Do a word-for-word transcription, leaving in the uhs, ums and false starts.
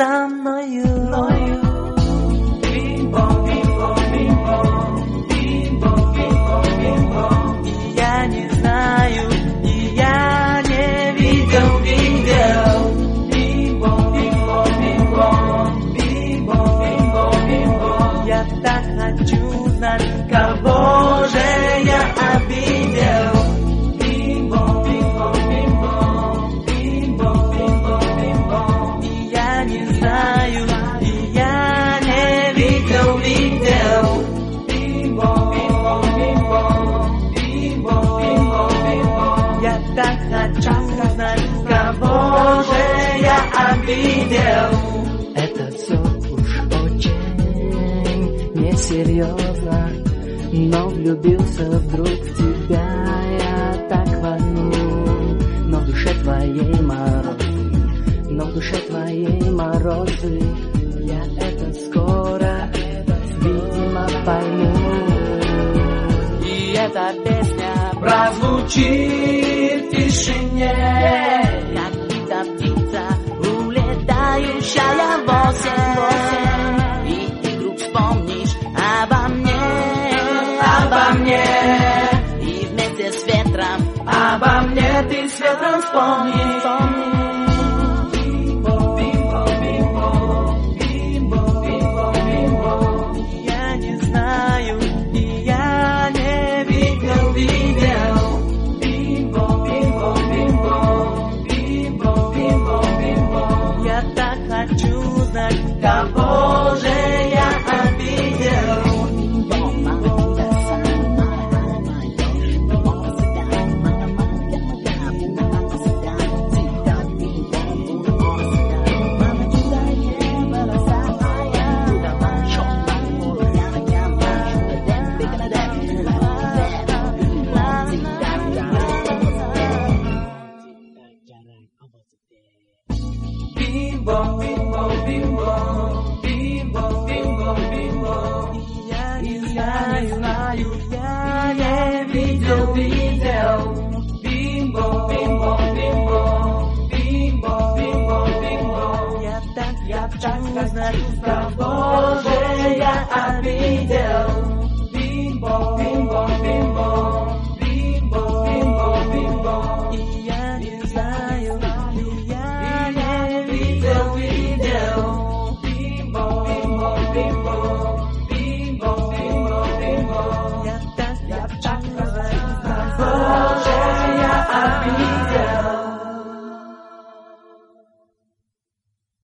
со мною. Бимбо, бимбо, бимбо, бимбо, бимбо, бимбо. Я не знаю, и я не видел, видел. Бимбо, бимбо, бимбо, бимбо, бимбо, бимбо. Я так хочу знать, кого же я обидел. Бимбо, бимбо, бимбо, бимбо, бимбо, бимбо. И я не знаю, и я не видел, видел. Бимбо, бимбо, бимбо, бимбо, бимбо, бимбо. Я так хочу знать, кого же я обидел. Это все уж очень несерьезно, но влюбился вдруг в тебя я так волну. Но в душе твоей морозы, но в душе твоей морозы. Я это скоро, видимо, пойму. И эта песня прозвучит в тишине, как птица, птица, улетающая в осень. И ты вдруг вспомнишь обо мне, обо мне. И вместе с ветром обо мне ты с ветром вспомни. Бимбо, бимбо, бимбо, бимбо, бимбо, бимбо. Я не знаю, и я не видел, видел. Бимбо, бимбо, бимбо, бимбо, бимбо, бимбо. Я так хочу знать, кого же я обидел. Бимбо, бимбо, бимбо, бимбо, бимбо, бимбо. Я не знаю, знаю, я не видел, видел. Бимбо, бимбо, бимбо, бимбо, бимбо, бимбо. Я так, я так знать, кого же